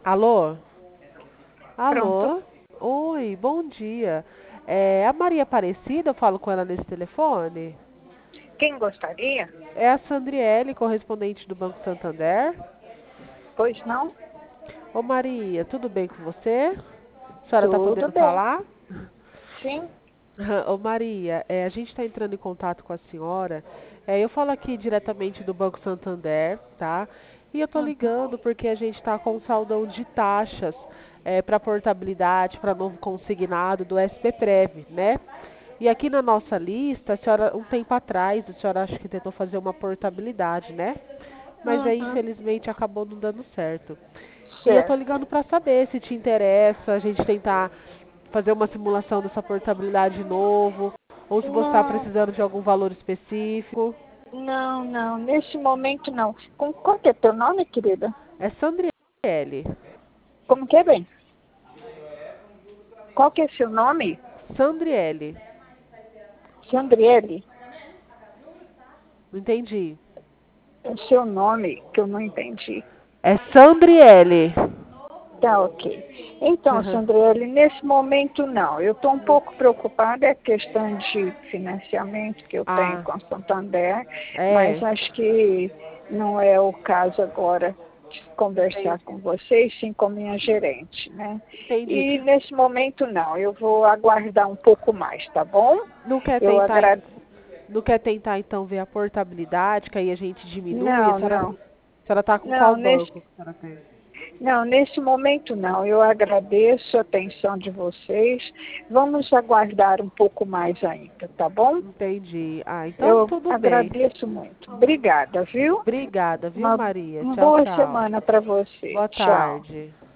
Alô? Pronto. Alô? Oi, bom dia. É a Maria Aparecida, eu falo com ela nesse telefone? Quem gostaria? É a Sandriele, correspondente do Banco Santander. Pois não? Ô Maria, tudo bem com você? A senhora está Tudo podendo bem. falar? Sim. Ô Maria, a gente está entrando em contato com a senhora. Eu falo aqui diretamente do Banco Santander, tá? E eu tô Uhum. ligando porque a gente está com um saldão de taxas para portabilidade, para novo consignado do SPPrev, né? E aqui na nossa lista, a senhora, um tempo atrás, a senhora acha que tentou fazer uma portabilidade, né? Mas aí, Uhum. infelizmente, acabou não dando certo. E eu tô Certo. ligando para saber se te interessa a gente tentar fazer uma simulação dessa portabilidade de novo, ou se você está Não, precisando de algum valor específico. não. Nesse momento não. Qual que é teu nome, querida? É Sandriele. Como que é, bem? Qual que é seu nome? Sandriele. Sandriele. Não entendi. É seu nome que eu não entendi. É Sandriele. Tá, ok. Então, Sandriele, nesse momento não. Eu estou um pouco preocupada, é questão de financiamento que eu tenho Ah, com a Santander, mas é. acho que não é o caso agora de conversar Entendi. com vocês, sim com minha gerente, né? Entendi. E nesse momento não, eu vou aguardar um pouco mais, tá bom? Não quer Eu tentar, agradeço. não quer tentar então ver a portabilidade, que aí a gente diminui? Não, não. A senhora tá com qual Não, banco que a senhora tem? Não, nesse momento não. Eu agradeço a atenção de vocês. Vamos aguardar um pouco mais ainda, tá bom? Entendi. Ah, então Eu tudo bem. agradeço muito. Obrigada, viu? Obrigada, viu, Uma, Maria? uma Tchau, boa tchau. semana para você. Boa Tchau. tarde.